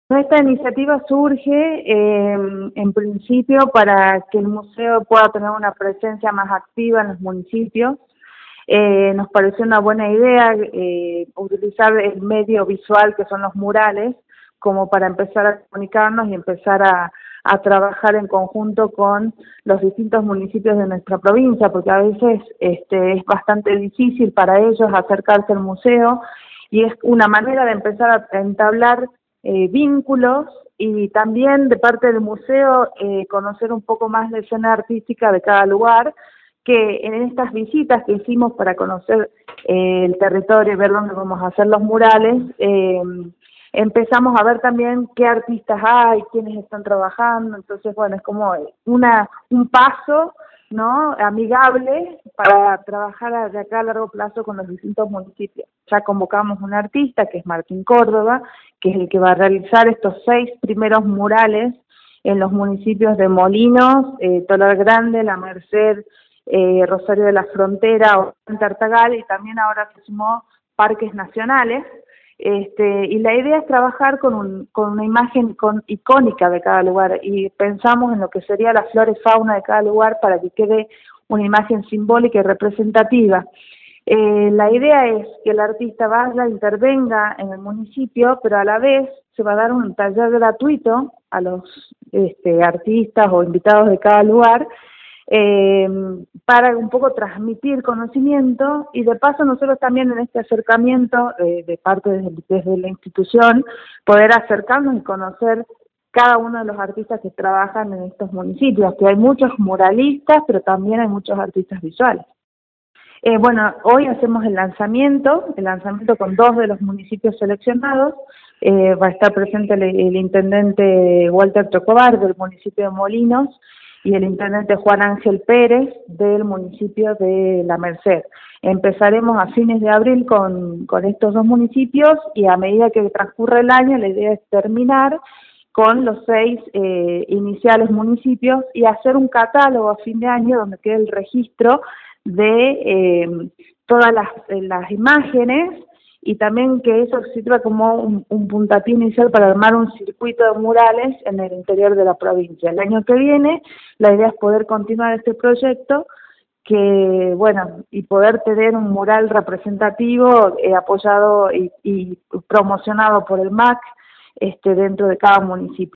Esta iniciativa surge en principio para que el museo pueda tener una presencia más activa en los municipios. Nos pareció una buena idea utilizar el medio visual que son los murales como para empezar a comunicarnos y empezar a trabajar en conjunto con los distintos municipios de nuestra provincia, porque a veces es bastante difícil para ellos acercarse al museo y es una manera de empezar a entablar vínculos y también de parte del museo conocer un poco más la escena artística de cada lugar, que en estas visitas que hicimos para conocer el territorio y ver dónde vamos a hacer los murales, empezamos a ver también qué artistas hay, quiénes están trabajando. Entonces, bueno, es como un paso, ¿no?, amigable para trabajar de acá a largo plazo con los distintos municipios. Ya convocamos un artista, que es Martín Córdoba, que es el que va a realizar estos 6 primeros murales en los municipios de Molinos, Tolar Grande, La Merced, Rosario de la Frontera, Tartagal, y también ahora se sumó Parques Nacionales. Y la idea es trabajar con una imagen icónica de cada lugar, y pensamos en lo que sería la flora y fauna de cada lugar para que quede una imagen simbólica y representativa. La idea es que el artista vaya, intervenga en el municipio, pero a la vez se va a dar un taller gratuito a los artistas o invitados de cada lugar, para un poco transmitir conocimiento, y de paso nosotros también en este acercamiento de parte desde la institución poder acercarnos y conocer cada uno de los artistas que trabajan en estos municipios, que hay muchos muralistas, pero también hay muchos artistas visuales. Bueno, hoy hacemos el lanzamiento con 2 de los municipios seleccionados. Va a estar presente el intendente Walter Chocobar del municipio de Molinos y el intendente Juan Ángel Pérez del municipio de La Merced. Empezaremos a fines de abril con estos 2 municipios, y a medida que transcurre el año la idea es terminar con los 6 iniciales municipios y hacer un catálogo a fin de año donde quede el registro de todas las imágenes, y también que eso sirva como un puntapié inicial para armar un circuito de murales en el interior de la provincia. El año que viene la idea es poder continuar este proyecto, y poder tener un mural representativo apoyado y promocionado por el MAC dentro de cada municipio.